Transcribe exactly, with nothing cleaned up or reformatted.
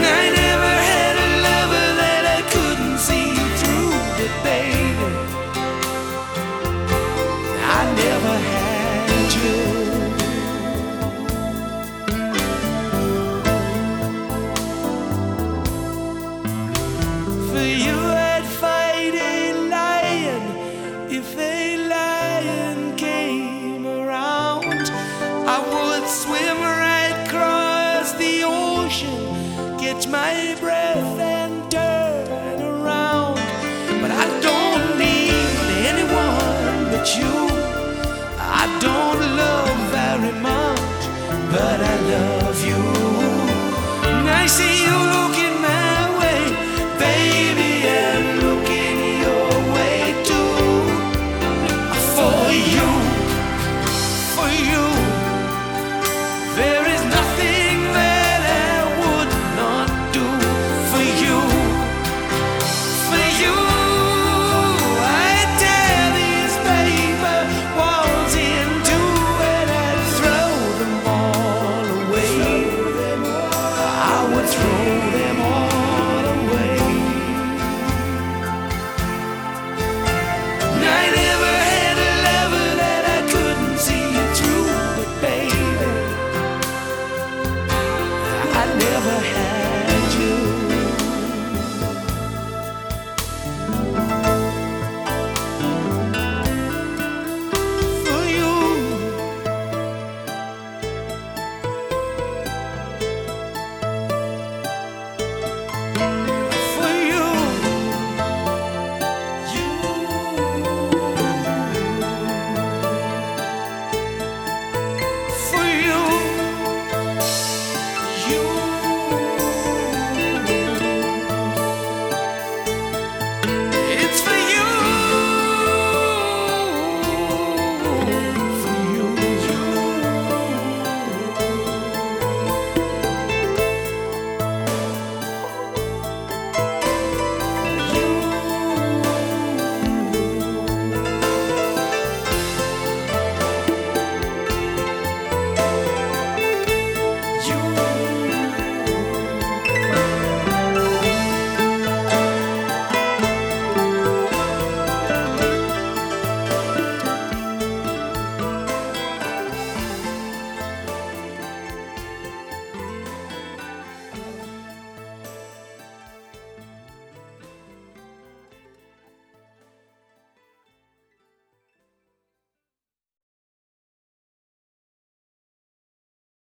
I never had a lover that I couldn't see through, but baby, I never had you. For you I'd fight a lion if a lion came around. I would swim right across the ocean, catch my breath and turn around. But I don't need anyone but you. I don't love very much, but I love you. And I see you looking my way, baby, and looking your way too. For you, for you, there is nothing that I would not do. For you, for you, I tear these paper walls in two and I'd throw them all away. I would throw them all away. And I never had a lover that I couldn't see through, but baby, I never had you. For you, for you, you, for you, you.